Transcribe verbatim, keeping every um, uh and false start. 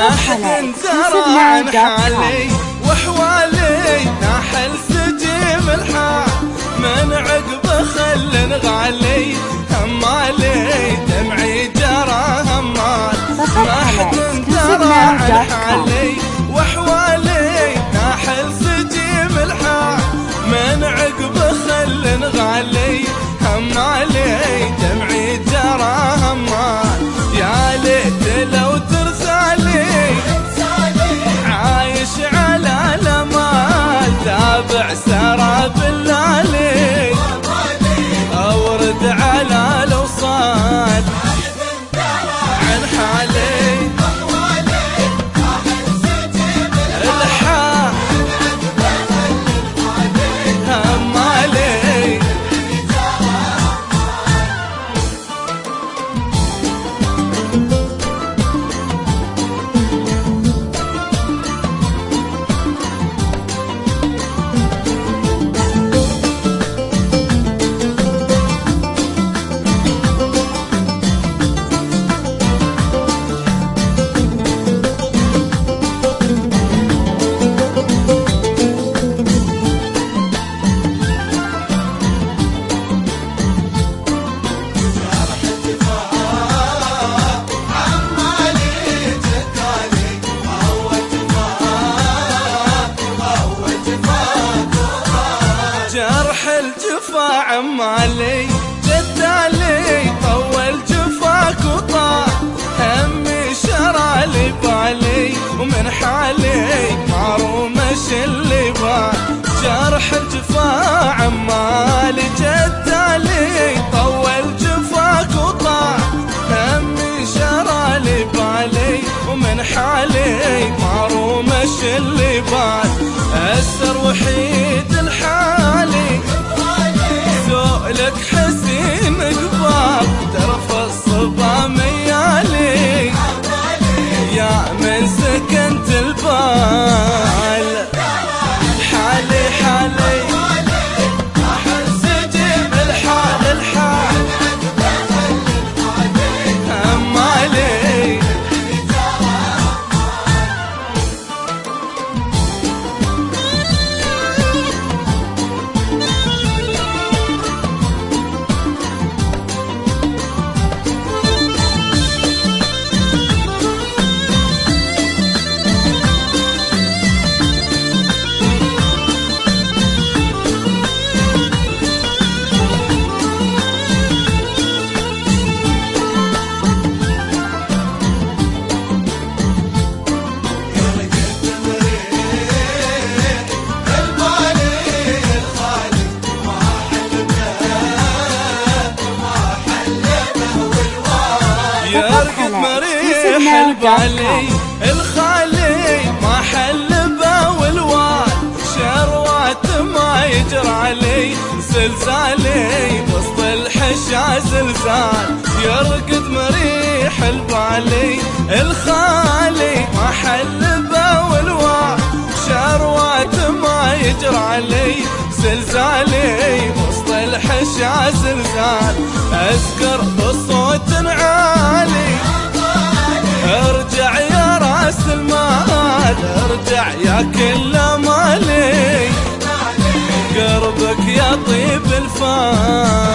ما حد درى عن حالي وحوالي ناحل سجيم الحال من عقبه خل نغالي همالي دمعي جرى همال ما حد درى عن حالي وحوالي ناحل سجيم الحال من عقبه خل نغالي همالي دمعي جرى همال يا ليت لو ترسالي عايش على الامال تابع سراب الليالي اورد على الوصال عن حالي الحال همالي الجفا عمالي جدالي طول جفاك وطاح همي شرى لي بالي ومن حالي معروم اش اللي بال جرح الجفا عمالي جدالي طول جفاك وطاح همي شرى لي بالي ومن حالي معروم اش اللي بال اسر وحيد الحالي لك حسين قباب ترفع الصبا ميالي يا من سكنت البال حالي حالي حال سجيم الحال الحال همالي يرقد مريح البالي الخالي ما حلبه والوال شروات ما يجرى علي زلزالي وسط الحشا زلزال يرقد مريح البالي الخالي ما حلبه والوال شروات ما يجرى علي زلزالي وسط الحشا زلزال اذكر بصوت عالي ارجع يا راس المال ارجع يا كل مالي قربك يا طيب الفال